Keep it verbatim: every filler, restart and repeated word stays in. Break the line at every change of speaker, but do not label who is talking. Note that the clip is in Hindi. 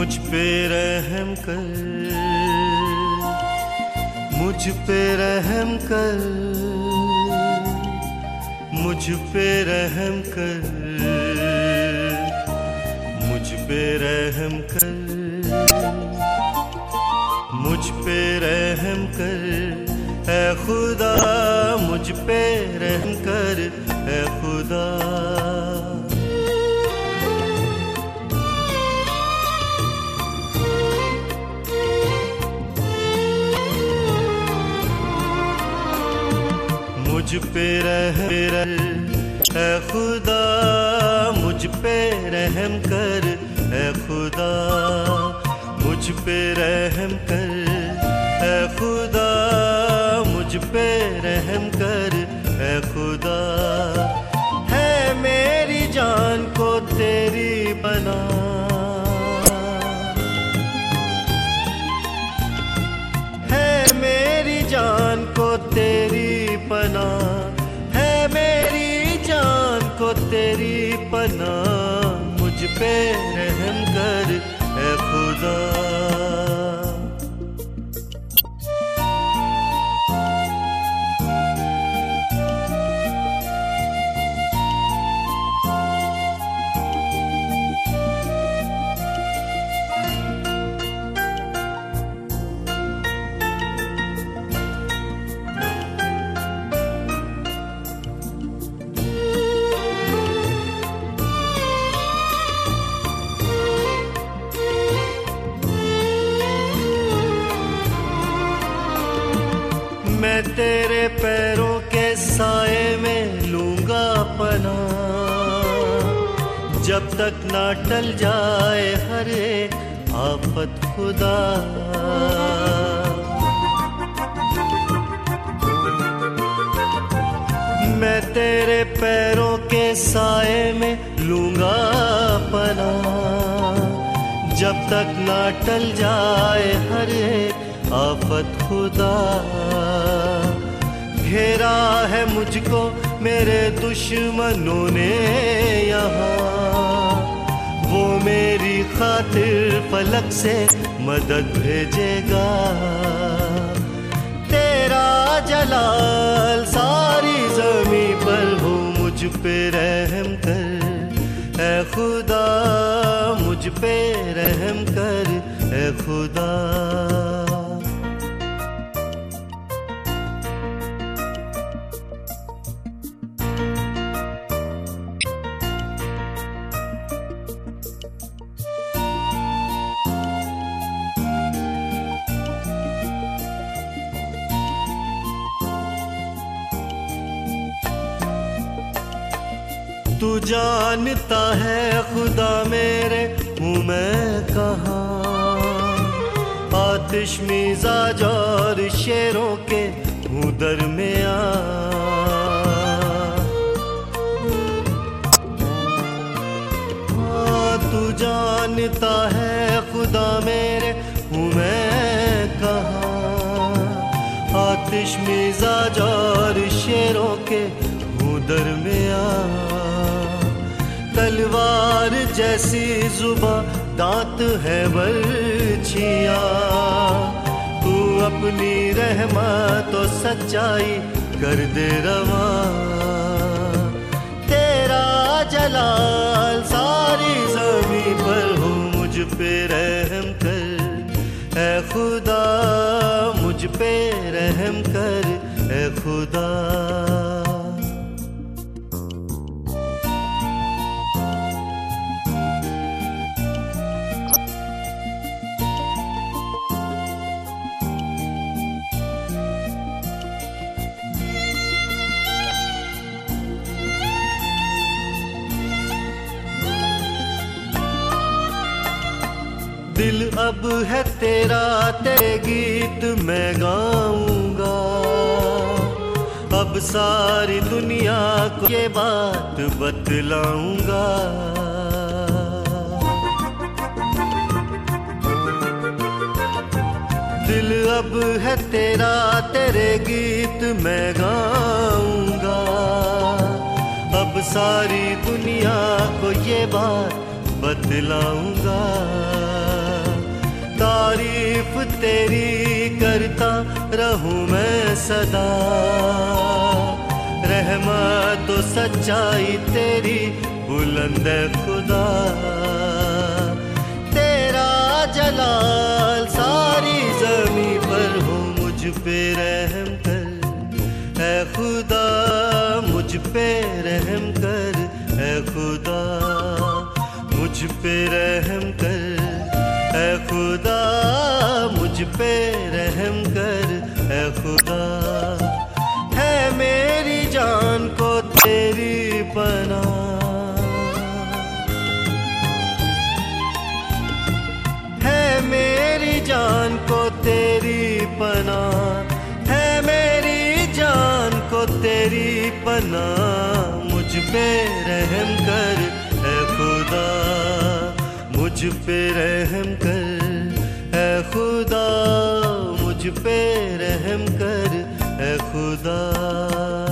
मुझ पे रहम कर, मुझ पे रहम कर, मुझ पे रहम कर, मुझ पे रहम कर, मुझ पे रहम कर, ऐ खुदा मुझ पे रहम कर, ऐ खुदा। मुझ पे रहम कर, ऐ खुदा मुझ पे रहम कर, ऐ खुदा मुझ पे रहम कर, ऐ खुदा मुझ पे रहम कर, ऐ खुदा। है मेरी जान को तेरी बना, है मेरी जान को तेरी पना, है मेरी जान को तेरी पना। मुझ पे रहम कर, ऐ खुदा। मैं तेरे पैरों के साए में लूंगा पनाह, जब तक ना टल जाए हर एक आफत खुदा। मैं तेरे पैरों के साए में लूंगा पनाह, जब तक ना टल जाए हर एक आफत खुदा। घेरा है मुझको मेरे दुश्मनों ने यहाँ, वो मेरी खातिर फलक से मदद भेजेगा। तेरा जलाल सारी ज़मीं पर हो, मुझ पे रहम कर, ऐ खुदा मुझ पे रहम कर, ऐ खुदा। तू जानता है खुदा मेरे हूँ मैं कहाँ, आतिश मिजाज और शेरों के हूँ दरमियाँ। तू जानता है खुदा मेरे हूँ मैं कहाँ, आतिश मिजाज और शेरों के हूँ दरमियाँ। तलवार जैसी जुबां दांत है बर्छियाँ, तू अपनी रहमत और सच्चाई कर दे रवा। तेरा जलाल सारी ज़मीं पर हो, मुझ पे रहम कर, ऐ खुदा मुझ पे रहम कर, ऐ खुदा। दिल अब है तेरा, तेरे गीत मैं गाऊंगा, अब सारी दुनिया को ये बात बतलाऊंगा। दिल अब है तेरा, तेरे गीत मैं गाऊंगा, अब सारी दुनिया को ये बात बतलाऊंगा। तारीफ तेरी करता रहूं मैं सदा। रहमत तो सच्चाई तेरी बुलंद है खुदा। तेरा जलाल सारी ज़मीं पर हो, मुझ पे रहम कर ऐ खुदा, मुझ पे रहम कर ऐ खुदा, मुझ पे रहम कर ऐ खुदा, मुझ पे रहम कर ऐ खुदा। है मेरी जान को तेरी पनाह, है मेरी जान को तेरी पनाह, है मेरी जान को तेरी पनाह। मुझ पे रहम कर ऐ खुदा, मुझ पे रहम कर ऐ खुदा, मुझ पे रहम कर ऐ खुदा।